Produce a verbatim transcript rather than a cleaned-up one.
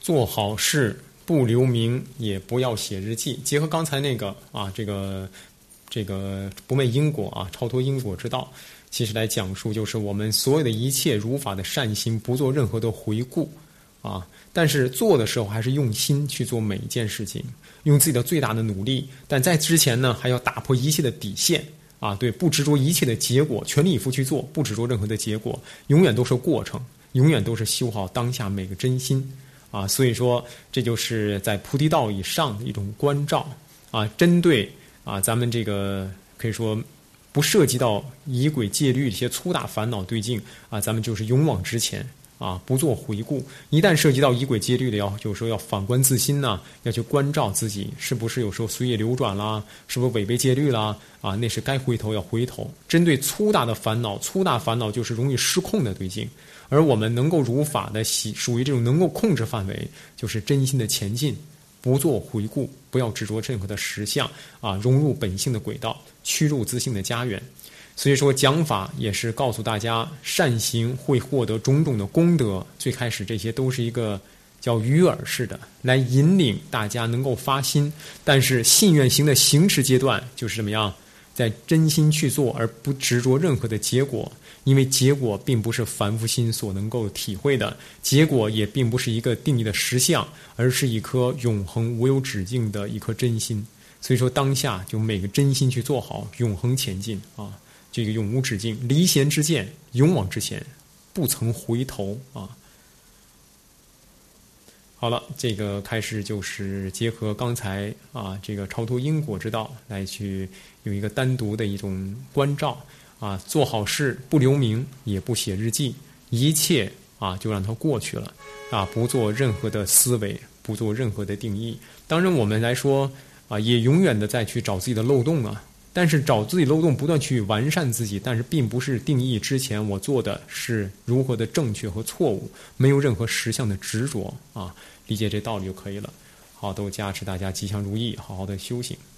做好事不留名，也不要写日记。结合刚才那个啊，这个这个不昧因果啊，超脱因果之道，其实来讲述就是我们所有的一切如法的善行，不做任何的回顾啊，但是做的时候还是用心去做每一件事情，用自己的最大的努力。但在之前呢，还要打破一切的底线啊，对，不执着一切的结果，全力以赴去做，不执着任何的结果，永远都是过程，永远都是修好当下每个真心啊。所以说，这就是在菩提道以上的一种关照啊，针对啊咱们这个可以说不涉及到仪轨戒律这些粗大烦恼对境啊，咱们就是勇往直前啊，不做回顾。一旦涉及到仪轨戒律的，要有时候要反观自心呐、啊，要去关照自己是不是有时候随业流转啦，是不是违背戒律啦啊，那是该回头要回头。针对粗大的烦恼，粗大烦恼就是容易失控的对境，而我们能够如法的喜，属于这种能够控制范围，就是真心的前进，不做回顾，不要执着任何的实相啊，融入本性的轨道，趋入自性的家园。所以说讲法也是告诉大家，善行会获得种种的功德。最开始这些都是一个叫鱼饵式的，来引领大家能够发心。但是信愿行的行持阶段就是怎么样，在真心去做，而不执着任何的结果。因为结果并不是凡夫心所能够体会的，结果也并不是一个定义的实相，而是一颗永恒无有止境的一颗真心。所以说当下就每个真心去做好，永恒前进啊，这个永无止境，离弦之箭，勇往直前，不曾回头啊。好了，这个开始就是结合刚才啊这个超脱因果之道来去有一个单独的一种关照啊，做好事不留名，也不写日记，一切啊就让它过去了啊，不做任何的思维，不做任何的定义。当然我们来说啊，也永远的再去找自己的漏洞啊。但是找自己漏洞，不断去完善自己，但是并不是定义之前我做的是如何的正确和错误，没有任何实相的执着啊，理解这道理就可以了。好，都加持大家吉祥如意，好好的修行。